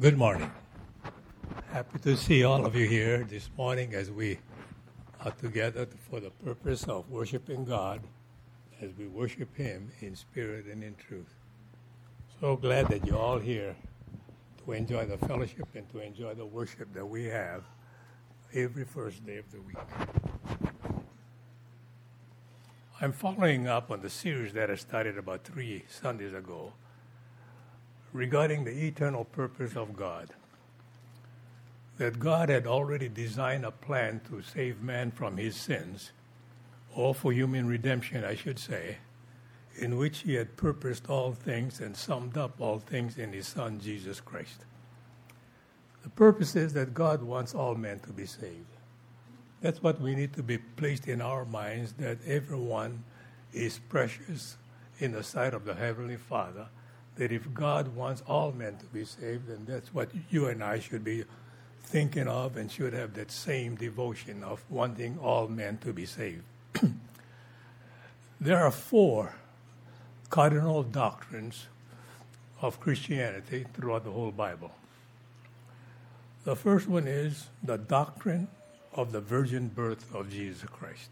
Good morning. Happy to see all of you here this morning as we are together for the purpose of worshiping God as we worship Him in spirit and in truth. So glad that you're all here to enjoy the fellowship and to enjoy the worship that we have every first day of the week. I'm following up on the series that I started about 3 Sundays ago regarding the eternal purpose of God. That God had already designed a plan to save man from his sins, or for human redemption, I should say, in which He had purposed all things and summed up all things in His Son, Jesus Christ. The purpose is that God wants all men to be saved. That's what we need to be placed in our minds, that everyone is precious in the sight of the Heavenly Father, that if God wants all men to be saved, then that's what you and I should be thinking of and should have that same devotion of wanting all men to be saved. There are 4 cardinal doctrines of Christianity throughout the whole Bible. The first one is the doctrine of the virgin birth of Jesus Christ.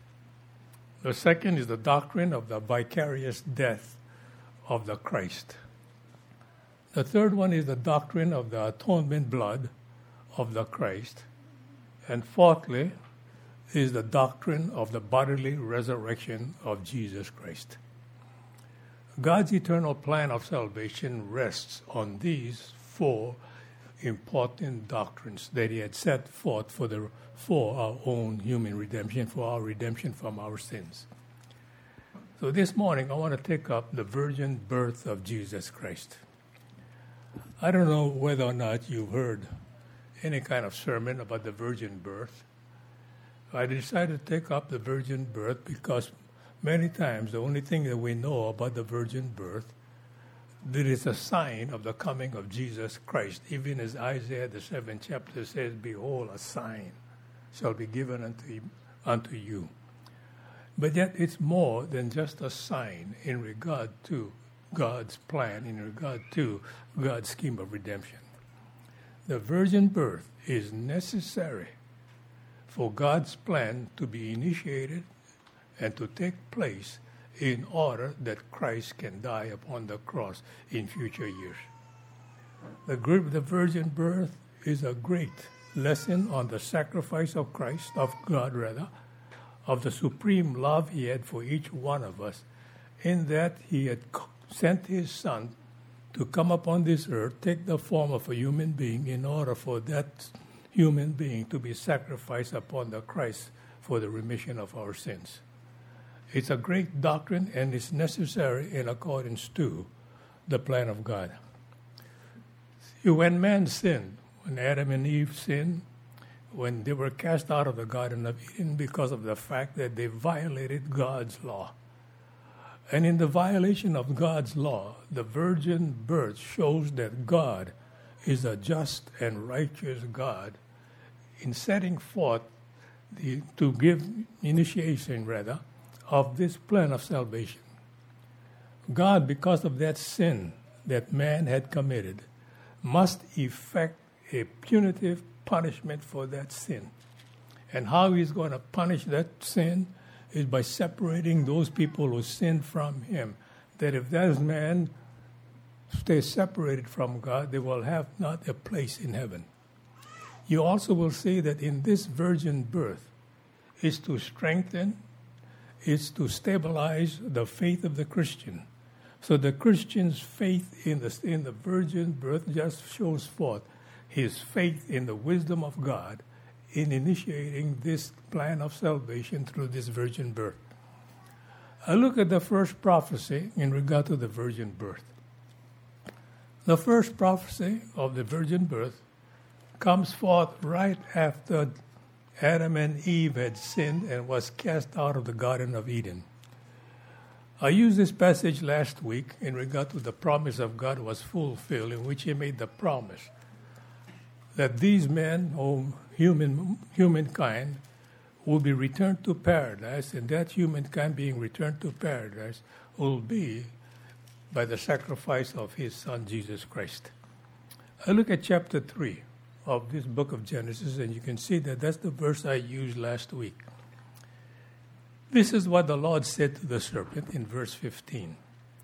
The second is the doctrine of the vicarious death of the Christ. The third one is the doctrine of the atonement blood of the Christ. And fourthly is the doctrine of the bodily resurrection of Jesus Christ. God's eternal plan of salvation rests on these 4 important doctrines that He had set forth for our own human redemption, for our redemption from our sins. So this morning, I want to take up the virgin birth of Jesus Christ. I don't know whether or not you've heard any kind of sermon about the virgin birth. I decided to take up the virgin birth because many times the only thing that we know about the virgin birth, that is a sign of the coming of Jesus Christ. Even as Isaiah, the 7th chapter says, "Behold, a sign shall be given unto you." But yet it's more than just a sign in regard to God's plan, in regard to God's scheme of redemption. The virgin birth is necessary for God's plan to be initiated and to take place in order that Christ can die upon the cross in future years. The virgin birth is a great lesson on the sacrifice of Christ, of God rather, of the supreme love He had for each one of us, in that He had sent His Son to come upon this earth, take the form of a human being in order for that human being to be sacrificed upon the Christ for the remission of our sins. It's a great doctrine and it's necessary in accordance to the plan of God. See, when man sinned, when Adam and Eve sinned, when they were cast out of the Garden of Eden because of the fact that they violated God's law. And in the violation of God's law, the virgin birth shows that God is a just and righteous God in setting forth to give initiation, of this plan of salvation. God, because of that sin that man had committed, must effect a punitive punishment for that sin. And how He's going to punish that sin is by separating those people who sinned from Him. That if those men stay separated from God, they will have not a place in heaven. You also will see that in this virgin birth is to strengthen, is to stabilize the faith of the Christian. So the Christian's faith in the virgin birth just shows forth his faith in the wisdom of God in initiating this plan of salvation through this virgin birth. I look at the first prophecy in regard to the virgin birth. The first prophecy of the virgin birth comes forth right after Adam and Eve had sinned and was cast out of the Garden of Eden. I used this passage last week in regard to the promise of God was fulfilled, in which He made the promise that these men, humankind, will be returned to paradise, and that humankind being returned to paradise will be by the sacrifice of His Son, Jesus Christ. I look at chapter 3 of this book of Genesis, and you can see that that's the verse I used last week. This is what the Lord said to the serpent in verse 15.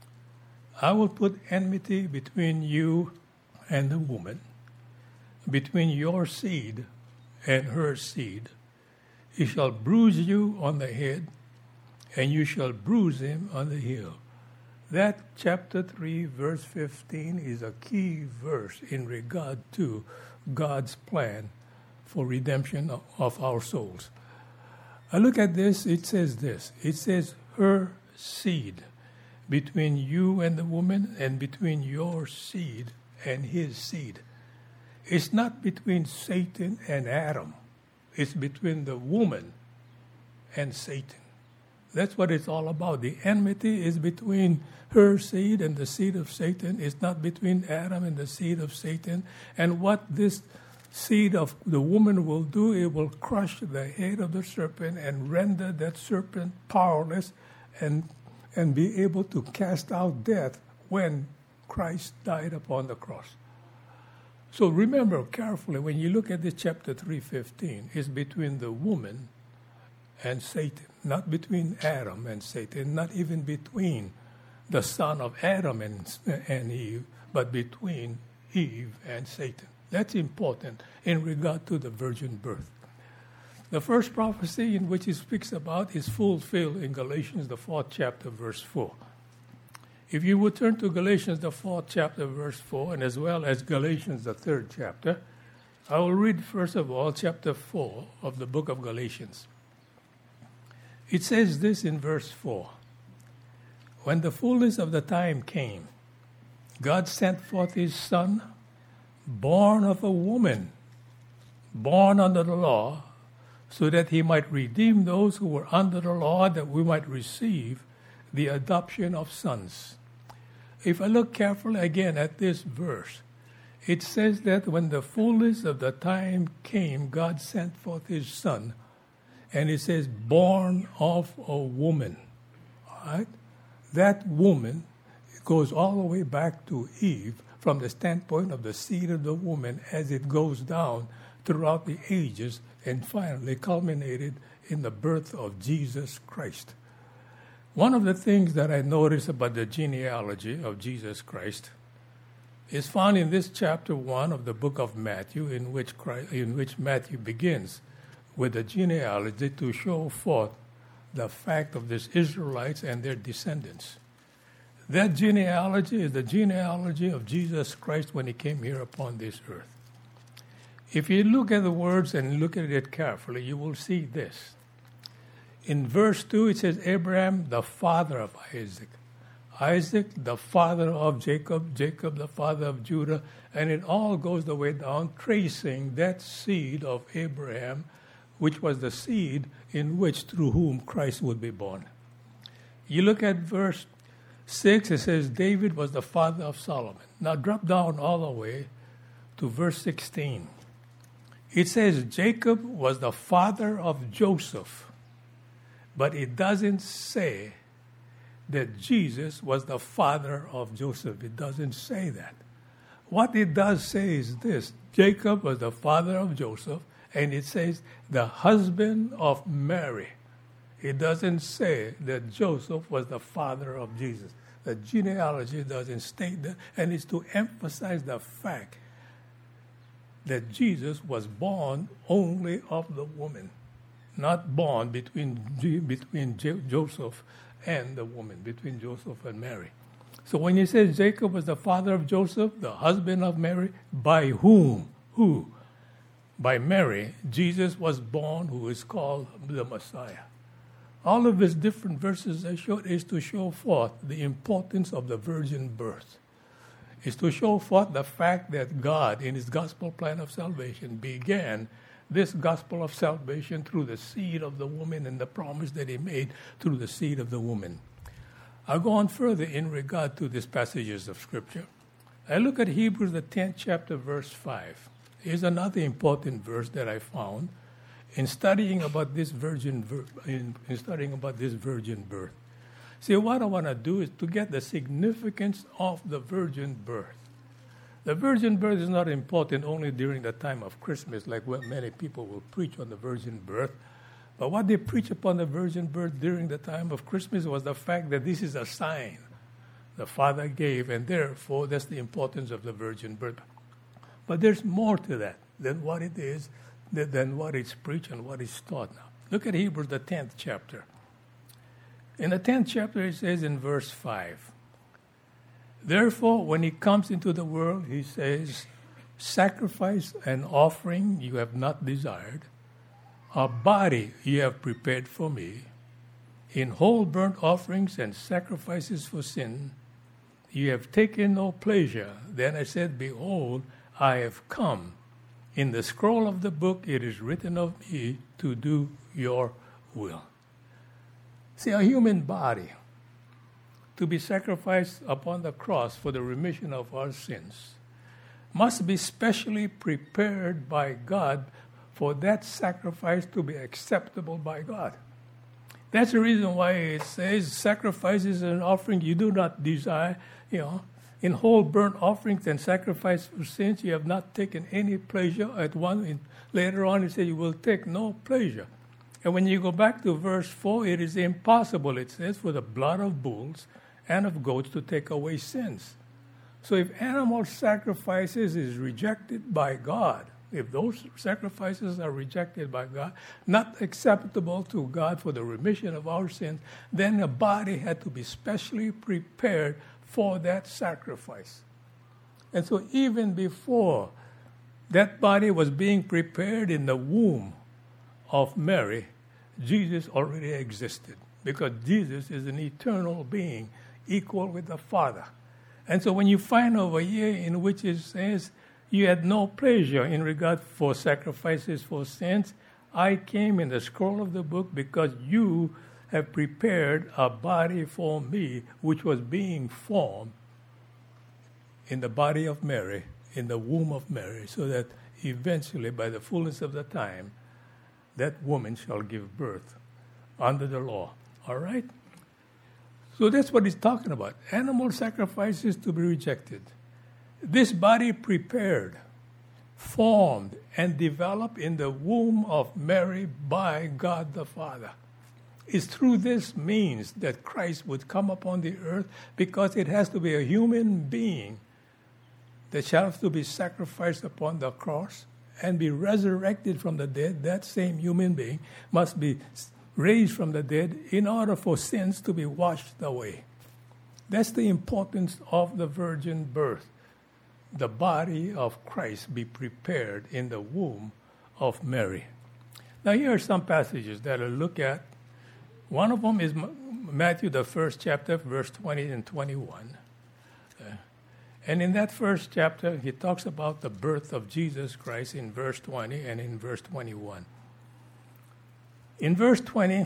I will put enmity between you and the woman, between your seed and her seed. He shall bruise you on the head, and you shall bruise him on the heel. That chapter 3, verse 15 is a key verse in regard to God's plan for redemption of our souls. I look at this, it says this. It says, her seed, between you and the woman, and between your seed and his seed. It's not between Satan and Adam. It's between the woman and Satan. That's what it's all about. The enmity is between her seed and the seed of Satan. It's not between Adam and the seed of Satan. And what this seed of the woman will do, it will crush the head of the serpent and render that serpent powerless and be able to cast out death when Christ died upon the cross. So remember carefully, when you look at this chapter 3:15, it's between the woman and Satan, not between Adam and Satan, not even between the son of Adam and Eve, but between Eve and Satan. That's important in regard to the virgin birth. The first prophecy in which he speaks about is fulfilled in Galatians, the 4th chapter, verse 4. If you would turn to Galatians, the 4th chapter, verse 4, and as well as Galatians, the 3rd chapter, I will read, first of all, chapter 4 of the book of Galatians. It says this in verse 4. When the fullness of the time came, God sent forth his Son, born of a woman, born under the law, so that he might redeem those who were under the law, that we might receive the adoption of sons. If I look carefully again at this verse, it says that when the fullness of the time came, God sent forth his Son, and it says, born of a woman. All right? That woman goes all the way back to Eve from the standpoint of the seed of the woman as it goes down throughout the ages and finally culminated in the birth of Jesus Christ. One of the things that I notice about the genealogy of Jesus Christ is found in this chapter 1 of the book of Matthew, in which Matthew begins with the genealogy to show forth the fact of these Israelites and their descendants. That genealogy is the genealogy of Jesus Christ when he came here upon this earth. If you look at the words and look at it carefully, you will see this. In verse 2, it says, Abraham, the father of Isaac. Isaac, the father of Jacob. Jacob, the father of Judah. And it all goes the way down, tracing that seed of Abraham, which was the seed through whom Christ would be born. You look at verse 6, it says, David was the father of Solomon. Now drop down all the way to verse 16. It says Jacob was the father of Joseph. But it doesn't say that Jesus was the father of Joseph. It doesn't say that. What it does say is this. Jacob was the father of Joseph, and it says the husband of Mary. It doesn't say that Joseph was the father of Jesus. The genealogy doesn't state that, and it's to emphasize the fact that Jesus was born only of the woman, not born between Joseph and the woman, between Joseph and Mary. So when he says Jacob was the father of Joseph, the husband of Mary, by whom? Who? By Mary, Jesus was born, who is called the Messiah. All of these different verses I showed is to show forth the importance of the virgin birth. It's to show forth the fact that God, in his gospel plan of salvation, began this gospel of salvation through the seed of the woman and the promise that he made through the seed of the woman. I'll go on further in regard to these passages of Scripture. I look at Hebrews, the 10th chapter, verse 5. Here's another important verse that I found in studying about this virgin birth. See, what I want to do is to get the significance of the virgin birth. The virgin birth is not important only during the time of Christmas, like what many people will preach on the virgin birth. But what they preach upon the virgin birth during the time of Christmas was the fact that this is a sign the Father gave, and therefore that's the importance of the virgin birth. But there's more to that than what it is, than what is preached and what is taught now. Look at Hebrews, the 10th chapter. In the 10th chapter, it says in verse 5, therefore, when he comes into the world, he says, sacrifice and offering you have not desired, a body you have prepared for me. In whole burnt offerings and sacrifices for sin, you have taken no pleasure. Then I said, behold, I have come. In the scroll of the book it is written of me to do your will. See, a human body to be sacrificed upon the cross for the remission of our sins must be specially prepared by God for that sacrifice to be acceptable by God. That's the reason why it says sacrifices and offerings you do not desire, in whole burnt offerings and sacrifice for sins you have not taken any pleasure. Later on it says you will take no pleasure. And when you go back to verse 4, it is impossible, it says, for the blood of bulls and of goats to take away sins. So if animal sacrifices is rejected by God, if those sacrifices are rejected by God, not acceptable to God for the remission of our sins, then the body had to be specially prepared for that sacrifice. And so even before that body was being prepared in the womb of Mary, Jesus already existed, because Jesus is an eternal being, equal with the Father. And so when you find over here in which it says, you had no pleasure in regard for sacrifices for sins, I came in the scroll of the book because you have prepared a body for me, which was being formed in the body of Mary, in the womb of Mary, so that eventually, by the fullness of the time, that woman shall give birth under the law. All right? So that's what he's talking about. Animal sacrifices to be rejected. This body prepared, formed, and developed in the womb of Mary by God the Father. It's through this means that Christ would come upon the earth, because it has to be a human being that shall have to be sacrificed upon the cross and be resurrected from the dead. That same human being must be raised from the dead in order for sins to be washed away. That's the importance of the virgin birth. The body of Christ be prepared in the womb of Mary. Now here are some passages that I'll look at. One of them is Matthew, the first chapter, verse 20 and 21. And in that first chapter, he talks about the birth of Jesus Christ in verse 20 and in verse 21. In verse 20,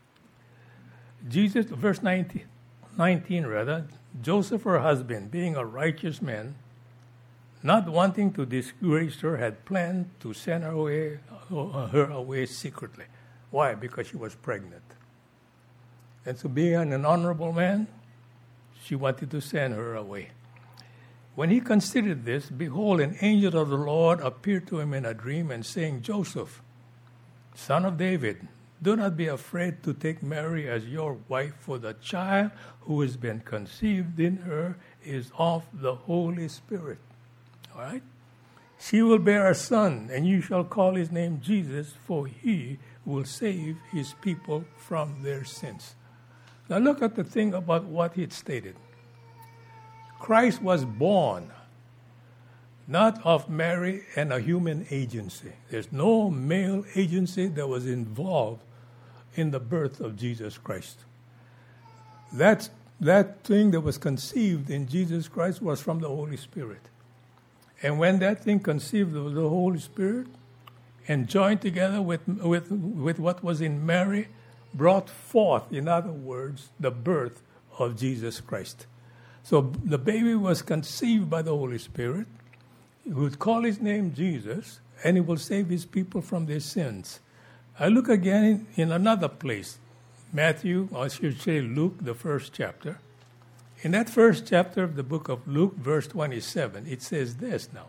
verse 19, Joseph, her husband, being a righteous man, not wanting to disgrace her, had planned to send her away secretly. Why? Because she was pregnant. And so being an honorable man, she wanted to send her away. When he considered this, behold, an angel of the Lord appeared to him in a dream and saying, Joseph, son of David, do not be afraid to take Mary as your wife, for the child who has been conceived in her is of the Holy Spirit. All right? She will bear a son, and you shall call his name Jesus, for he will save his people from their sins. Now look at the thing about what he stated. Christ was born not of Mary and a human agency. There's no male agency that was involved in the birth of Jesus Christ. That thing that was conceived in Jesus Christ was from the Holy Spirit. And when that thing conceived of the Holy Spirit and joined together with what was in Mary, brought forth, in other words, the birth of Jesus Christ. So the baby was conceived by the Holy Spirit. He would call his name Jesus, and he will save his people from their sins. I look again in another place, Matthew, or I should say Luke, the first chapter. In that first chapter of the book of Luke, verse 27, it says this now.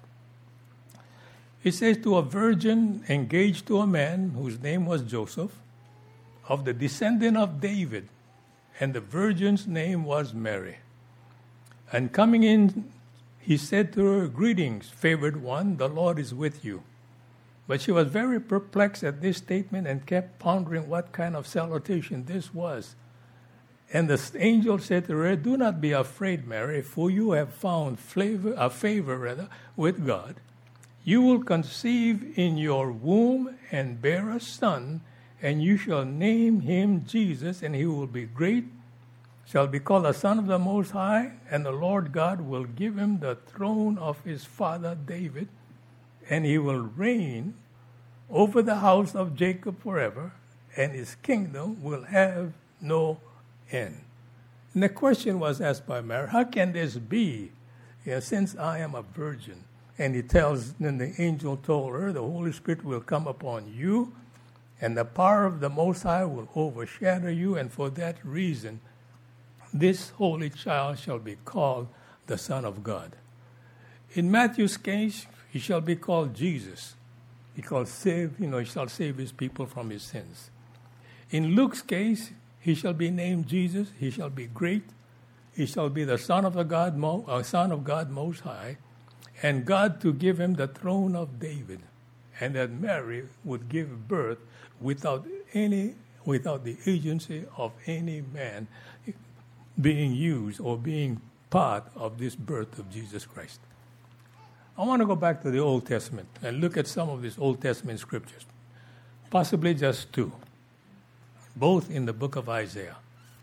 It says, to a virgin engaged to a man whose name was Joseph, of the descendant of David, and the virgin's name was Mary. And coming in, he said to her, greetings, favored one, the Lord is with you. But she was very perplexed at this statement and kept pondering what kind of salutation this was. And the angel said to her, do not be afraid, Mary, for you have found favor with God. You will conceive in your womb and bear a son, and you shall name him Jesus, and he will be great, shall be called the Son of the Most High, and the Lord God will give him the throne of his father David, and he will reign over the house of Jacob forever, and his kingdom will have no end. And the question was asked by Mary, how can this be, since I am a virgin? And then the angel told her, the Holy Spirit will come upon you, and the power of the Most High will overshadow you, and for that reason, this holy child shall be called the Son of God. In Matthew's case, he shall be called Jesus. He shall save his people from his sins. In Luke's case, he shall be named Jesus. He shall be great. He shall be the Son of God Most High, and God to give him the throne of David, and that Mary would give birth without the agency of any man being used or being part of this birth of Jesus Christ. I want to go back to the Old Testament and look at some of these Old Testament scriptures, possibly just two, both in the book of Isaiah.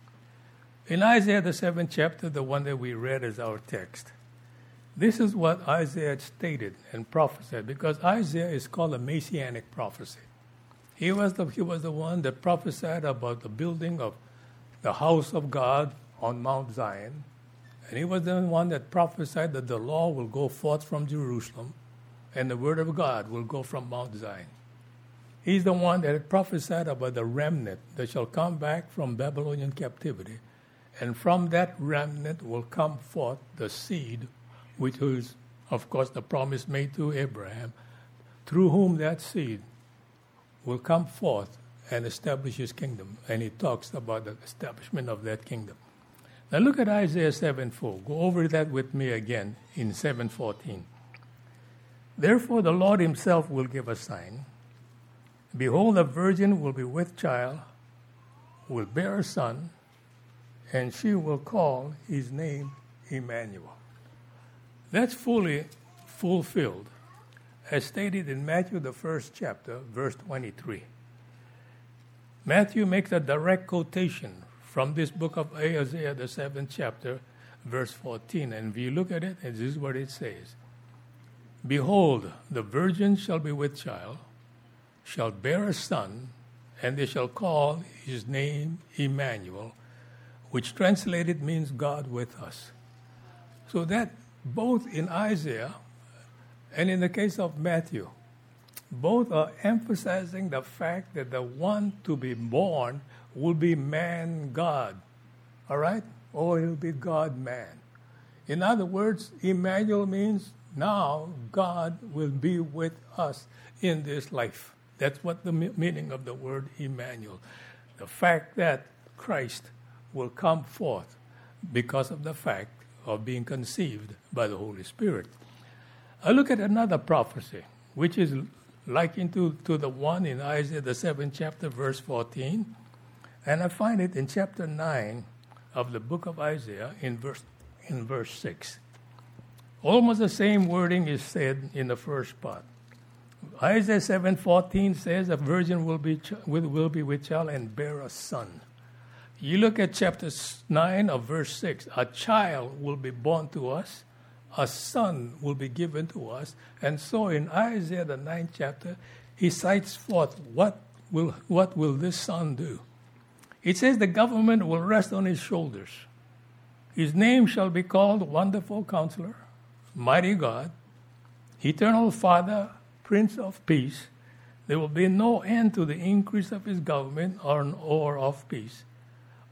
In Isaiah, the 7th chapter, the one that we read as our text, this is what Isaiah stated and prophesied, because Isaiah is called a messianic prophecy. He was the one that prophesied about the building of the house of God on Mount Zion. And he was the one that prophesied that the law will go forth from Jerusalem and the word of God will go from Mount Zion. He's the one that had prophesied about the remnant that shall come back from Babylonian captivity. And from that remnant will come forth the seed, which is, of course, the promise made to Abraham, through whom that seed will come forth and establish his kingdom. And he talks about the establishment of that kingdom. Now look at Isaiah 7:4. Go over that with me again in 7:14. Therefore the Lord himself will give a sign. Behold, a virgin will be with child, will bear a son, and she will call his name Emmanuel. That's fully fulfilled, as stated in Matthew, the 1st chapter, verse 23. Matthew makes a direct quotation from this book of Isaiah, the 7th chapter, verse 14. And if you look at it, this is what it says. Behold, the virgin shall be with child, shall bear a son, and they shall call his name Emmanuel, which translated means God with us. So that both in Isaiah and in the case of Matthew, both are emphasizing the fact that the one to be born will be man-God. All right? Or he'll be God-man. In other words, Emmanuel means now God will be with us in this life. That's what the meaning of the word Emmanuel. The fact that Christ will come forth because of the fact of being conceived by the Holy Spirit. I look at another prophecy, which is likened to the one in Isaiah, the 7th chapter, verse 14. And I find it in chapter 9 of the book of Isaiah in verse 6. Almost the same wording is said in the first part. Isaiah 7:14 says, a virgin will be with child and bear a son. You look at chapter 9 of verse 6. A child will be born to us. A son will be given to us. And so in Isaiah, the 9th chapter, he cites forth what will this son do. It says the government will rest on his shoulders. His name shall be called Wonderful Counselor, Mighty God, Eternal Father, Prince of Peace. There will be no end to the increase of his government or of peace.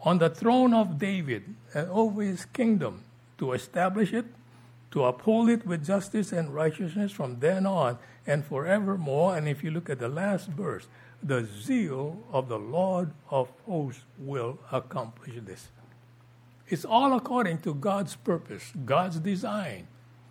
on the throne of David and over his kingdom, to establish it, to uphold it with justice and righteousness from then on and forevermore. And if you look at the last verse, the zeal of the Lord of hosts will accomplish this. It's all according to God's purpose, God's design,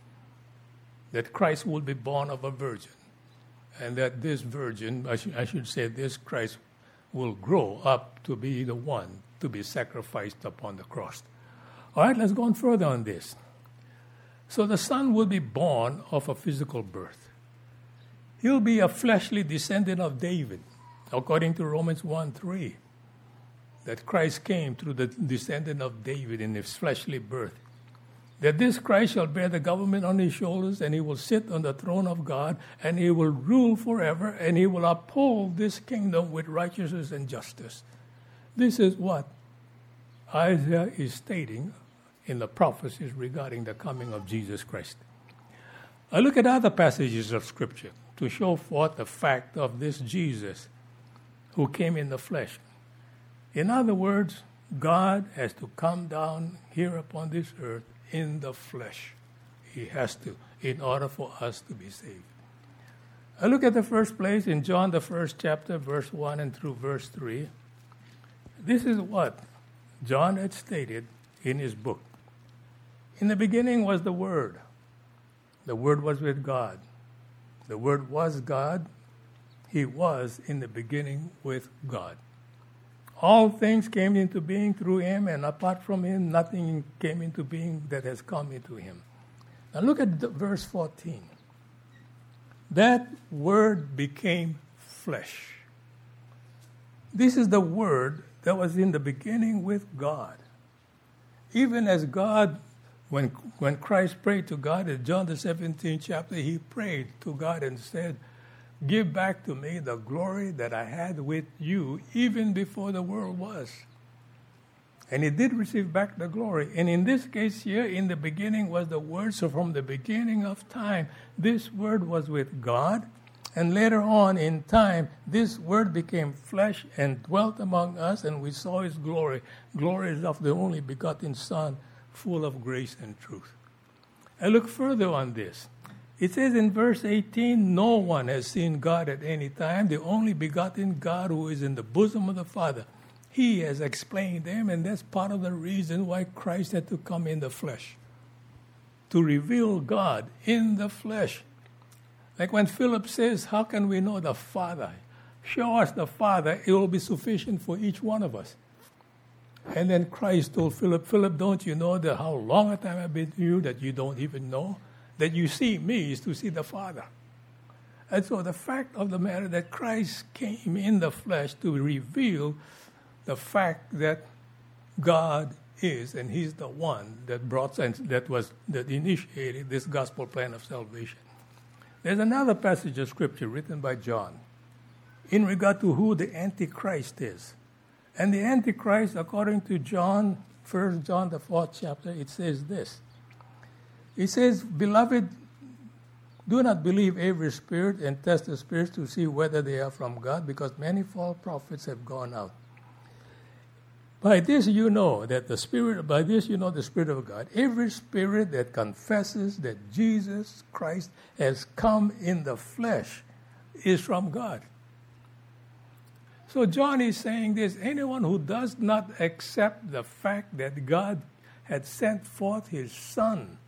that Christ will be born of a virgin. And that this virgin, I should say this Christ, will grow up to be the one to be sacrificed upon the cross. All right, let's go on further on this. So the Son will be born of a physical birth. He'll be a fleshly descendant of David, according to Romans 1:3, that Christ came through the descendant of David in his fleshly birth. That this Christ shall bear the government on his shoulders, and he will sit on the throne of God, and he will rule forever, and he will uphold this kingdom with righteousness and justice. This is what Isaiah is stating in the prophecies regarding the coming of Jesus Christ. I look at other passages of Scripture to show forth the fact of this Jesus who came in the flesh. In other words, God has to come down here upon this earth in the flesh. He has to, in order for us to be saved. I look at the first place in John, the first chapter, verse 1 and through verse 3. This is what John had stated in his book. In the beginning was the Word. The Word was with God. The Word was God. He was in the beginning with God. All things came into being through him, and apart from him, nothing came into being that has come into him. Now look at verse 14. That Word became flesh. This is the Word that was in the beginning with God. Even as God, when Christ prayed to God in John the 17th chapter, he prayed to God and said, "Give back to me the glory that I had with you even before the world was." And he did receive back the glory. And in this case here, in the beginning was the Word. So from the beginning of time, this Word was with God. And later on in time, this Word became flesh and dwelt among us, and we saw his glory. Glory is of the only begotten Son, full of grace and truth. I look further on this. It says in verse 18, no one has seen God at any time, the only begotten God who is in the bosom of the Father. He has explained him, and that's part of the reason why Christ had to come in the flesh, to reveal God in the flesh. Like when Philip says, how can we know the Father? Show us the Father, it will be sufficient for each one of us. And then Christ told Philip, Philip, don't you know that how long a time I've been to you that you don't even know? That you see me is to see the Father. And so the fact of the matter that Christ came in the flesh to reveal the fact that God is, and he's the one that brought sense, that initiated this gospel plan of salvation. There's another passage of Scripture written by John in regard to who the Antichrist is. And the Antichrist, according to John, 1 John, the 4th chapter, it says this. It says, "Beloved, do not believe every spirit, and test the spirits to see whether they are from God, because many false prophets have gone out. By this you know the Spirit of God. Every spirit that confesses that Jesus Christ has come in the flesh is from God." So John is saying this: anyone who does not accept the fact that God had sent forth his Son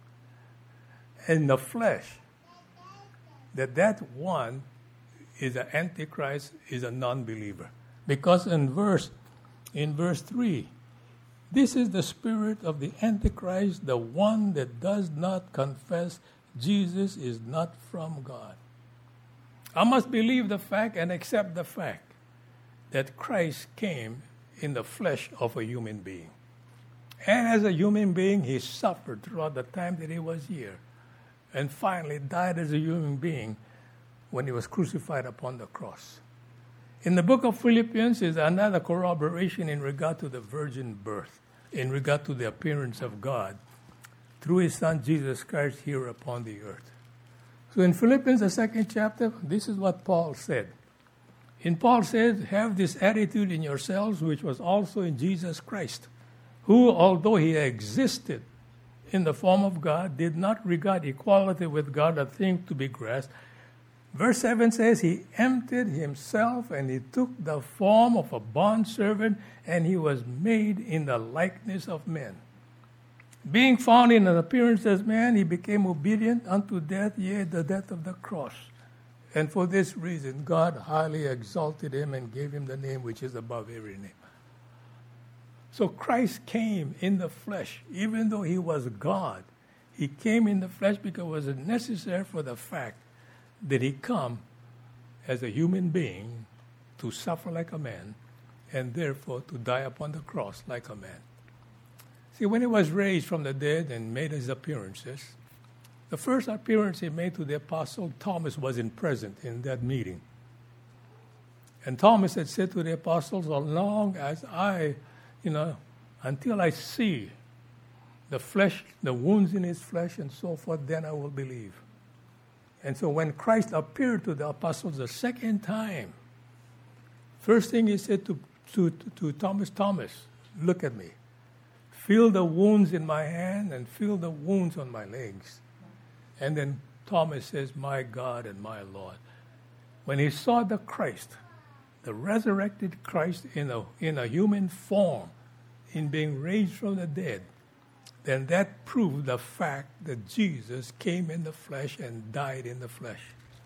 in the flesh, that one is an Antichrist, is a non-believer. Because in verse 3, this is the spirit of the Antichrist, the one that does not confess Jesus is not from God. I must believe the fact and accept the fact that Christ came in the flesh of a human being. And as a human being, he suffered throughout the time that he was here, and finally died as a human being when he was crucified upon the cross. In the book of Philippians is another corroboration in regard to the virgin birth, in regard to the appearance of God through his Son Jesus Christ here upon the earth. So in Philippians, the 2nd chapter, this is what Paul said. And Paul says, have this attitude in yourselves, which was also in Jesus Christ, who, although he existed in the form of God, did not regard equality with God a thing to be grasped. Verse 7 says, he emptied himself and he took the form of a bondservant, and he was made in the likeness of men. Being found in an appearance as man, he became obedient unto death, yea, the death of the cross. And for this reason, God highly exalted him and gave him the name which is above every name. So Christ came in the flesh, even though he was God. He came in the flesh because it was necessary for the fact that he come as a human being to suffer like a man and therefore to die upon the cross like a man. See, when he was raised from the dead and made his appearances, the first appearance he made to the apostle Thomas wasn't present in that meeting. And Thomas had said to the apostles, as long as until I see the flesh, the wounds in his flesh and so forth, then I will believe. And so when Christ appeared to the apostles the second time, first thing he said to Thomas, Thomas, look at me. Feel the wounds in my hand and feel the wounds on my legs. And then Thomas says, my God and my Lord. When he saw the Christ, the resurrected Christ in a human form, in being raised from the dead, then that proved the fact that Jesus came in the flesh and died in the flesh.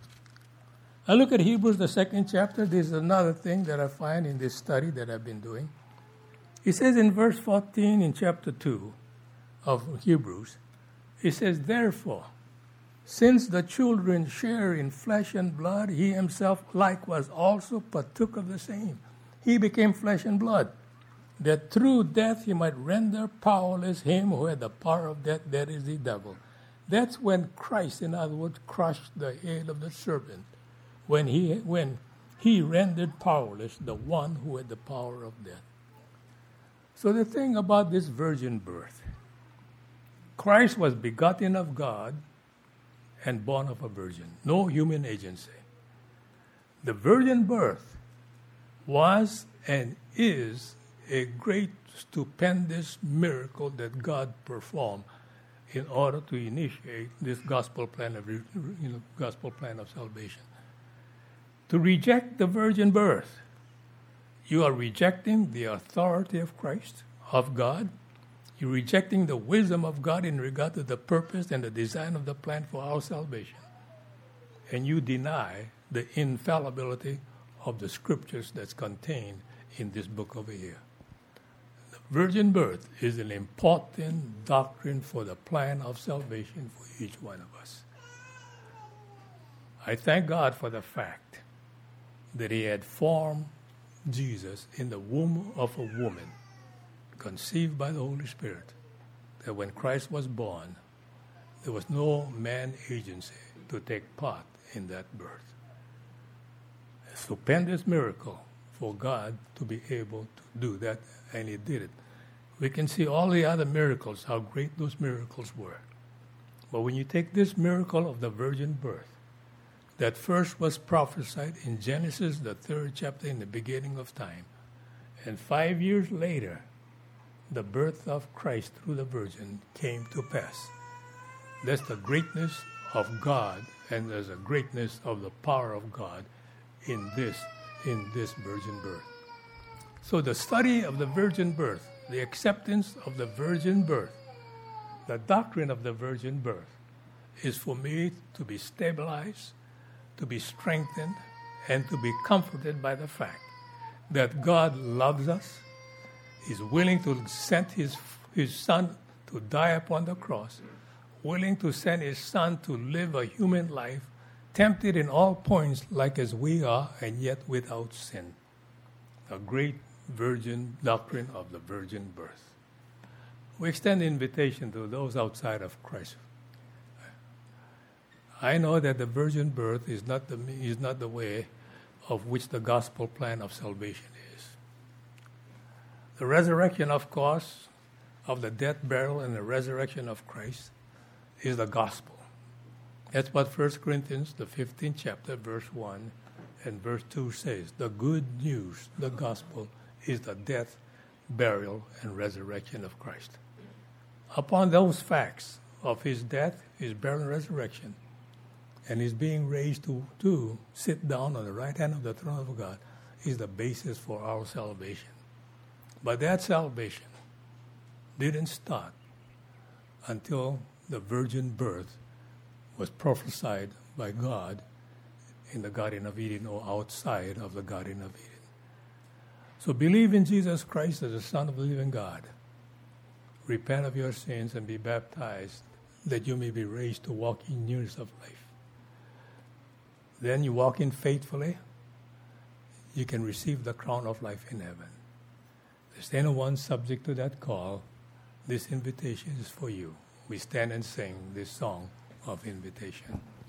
I look at Hebrews, the 2nd chapter. This is another thing that I find in this study that I've been doing. It says in verse 14 in chapter 2 of Hebrews, it says, therefore, since the children share in flesh and blood, he himself likewise also partook of the same. He became flesh and blood, that through death he might render powerless him who had the power of death, that is the devil. That's when Christ, in other words, crushed the head of the serpent, when he rendered powerless the one who had the power of death. So the thing about this virgin birth, Christ was begotten of God and born of a virgin, no human agency. The virgin birth was and is a great, stupendous miracle that God performed in order to initiate this gospel plan of salvation. To reject the virgin birth, you are rejecting the authority of Christ, of God. You're rejecting the wisdom of God in regard to the purpose and the design of the plan for our salvation. And you deny the infallibility of the scriptures that's contained in this book over here. The virgin birth is an important doctrine for the plan of salvation for each one of us. I thank God for the fact that he had formed Jesus in the womb of a woman, conceived by the Holy Spirit, that when Christ was born, there was no man agency to take part in that birth. A stupendous miracle for God to be able to do that, and he did it. We can see all the other miracles, how great those miracles were. But when you take this miracle of the virgin birth, that first was prophesied in Genesis, the 3rd chapter, in the beginning of time, and 5 years later, the birth of Christ through the Virgin came to pass. That's the greatness of God, and there's a greatness of the power of God in this virgin birth. So the study of the virgin birth, the acceptance of the virgin birth, the doctrine of the virgin birth, is for me to be stabilized, to be strengthened, and to be comforted by the fact that God loves us, is willing to send his son to die upon the cross, willing to send his son to live a human life, tempted in all points like as we are, and yet without sin. A great virgin doctrine of the virgin birth. We extend invitation to those outside of Christ. I know that the virgin birth is not the way of which the gospel plan of salvation is. The resurrection, of course, of the death, burial, and the resurrection of Christ is the gospel. That's what 1 Corinthians, the 15th chapter, verse 1 And verse 2 says, the good news, the gospel, is the death, burial, and resurrection of Christ. Upon those facts of his death, his burial, and resurrection, and his being raised to sit down on the right hand of the throne of God, is the basis for our salvation. But that salvation didn't start until the virgin birth was prophesied by God in the Garden of Eden or outside of the Garden of Eden. So believe in Jesus Christ as the Son of the living God. Repent of your sins and be baptized that you may be raised to walk in newness of life. Then you walk in faithfully, you can receive the crown of life in heaven. There's anyone subject to that call, this invitation is for you. We stand and sing this song of invitation.